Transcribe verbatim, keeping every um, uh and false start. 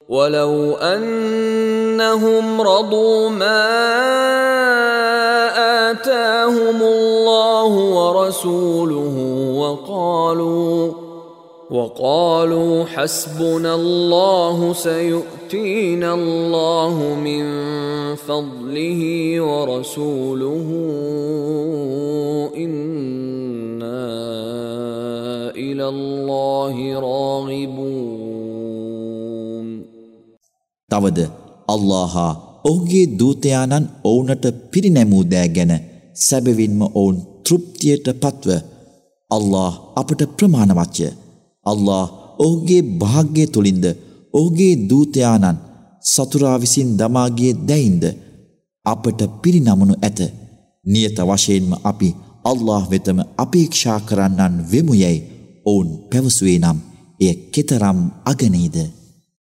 ولو أنهم رضوا ما آتاهم الله ورسوله وقالوا وقالوا حسبنا الله سيؤتينا الله من فضله ورسوله إنا إلى الله راغبون. තවද අල්ලාහ් ඔහුගේ දූතයාණන් ඔවුන්ට පිරිනැමූ දෑ ගැන සැබවින්ම ඔවුන් තෘප්තියට පත්ව අල්ලාහ් අපට ප්‍රමාණවත්ය. අල්ලාහ් ඔහුගේ භාග්‍ය තුලින්ද ඔහුගේ දූතයාණන් සතුරා විසින් දමාගේ දැයින්ද අපට පිරිනමනු ඇත. නියත වශයෙන්ම අපි අල්ලාහ් වෙතම අපේක්ෂා කරන්නන් වෙමු යයි ඔවුන් පැවසුවේ නම් එය කෙතරම් අගනේද.